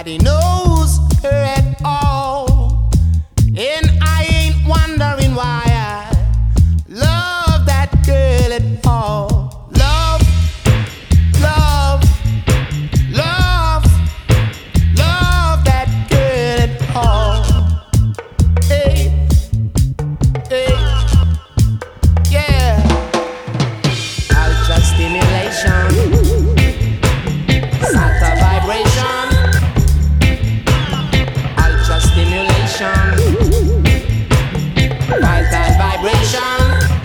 nobody knows her at all. And I ain't wondering why I love that girl at all. Love, love, love, love that girl at all. Hey, hey, yeah. Ultra stimulation. Sata vibration, ultra stimulation, vital vibration.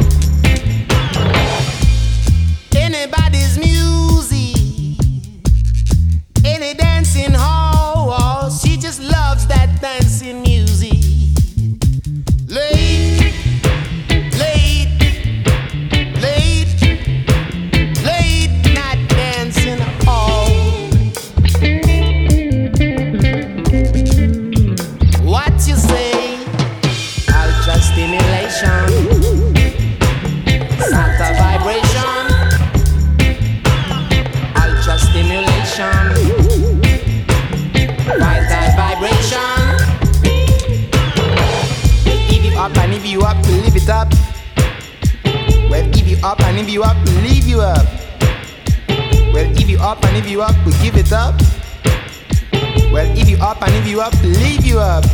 Anybody's music, any dancing hall, she just loves that dancing music. Late, late, late, late night dancing hall. What you say? Ultra stimulation, Sata vibration, ultra stimulation, vital vibration. If you up and if you up, live it up. Well, if you up and if you up, leave you up. Well, if you up and if you up, we give it up. Well, if you up and if you up, leave you up.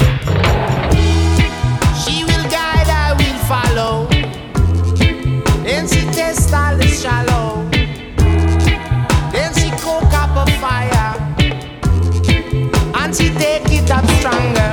She will guide, I will follow. Then she test all the shallow. Then she cook up a fire. And she take it up stronger.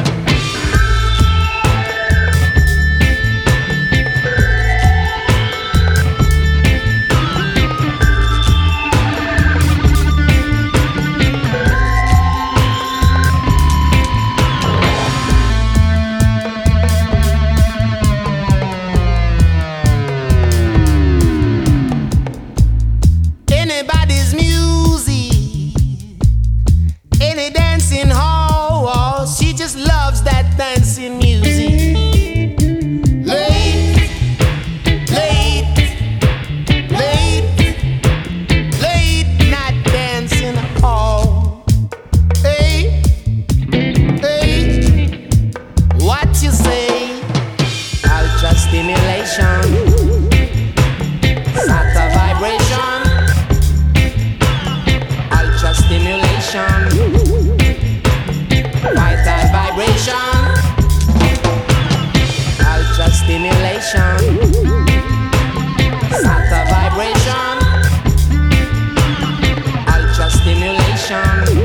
Anybody's music, any dancing hall, she just loves that dancing music. Late, late, late, late night dancing hall. Hey, hey, what you say? Ultra stimulation, Sata vibration, ultra stimulation, vital vibration, ultra stimulation, Sata vibration, ultra stimulation,